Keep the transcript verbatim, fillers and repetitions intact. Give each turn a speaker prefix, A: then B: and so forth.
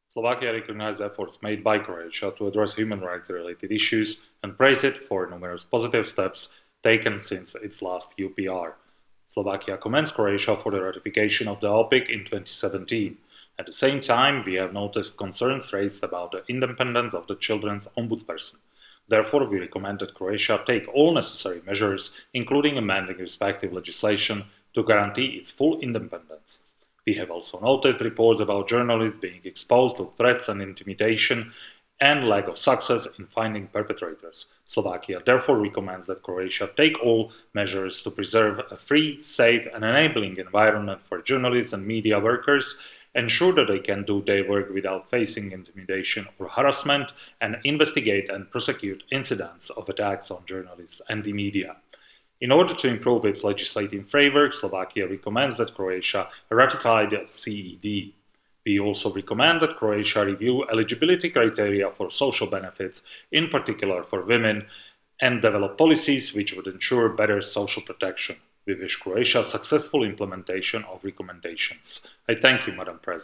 A: Slovakia recognizes efforts made by Croatia to address human rights related issues and praised it for numerous positive steps taken since its last U P R. Slovakia commends Croatia for the ratification of the O P I C in twenty seventeen. At the same time, we have noticed concerns raised about the independence of the children's ombudsperson. Therefore, we recommend that Croatia take all necessary measures, including amending respective legislation, to guarantee its full independence. We have also noticed reports about journalists being exposed to threats and intimidation and lack of success in finding perpetrators. Slovakia therefore recommends that Croatia take all measures to preserve a free, safe and enabling environment for journalists and media workers, ensure that they can do their work without facing intimidation or harassment, and investigate and prosecute incidents of attacks on journalists and the media. In order to improve its legislative framework, Slovakia recommends that Croatia ratify the C E D. We also recommend that Croatia review eligibility criteria for social benefits, in particular for women, and develop policies which would ensure better social protection. We wish Croatia successful implementation of recommendations. I thank you, Madam President.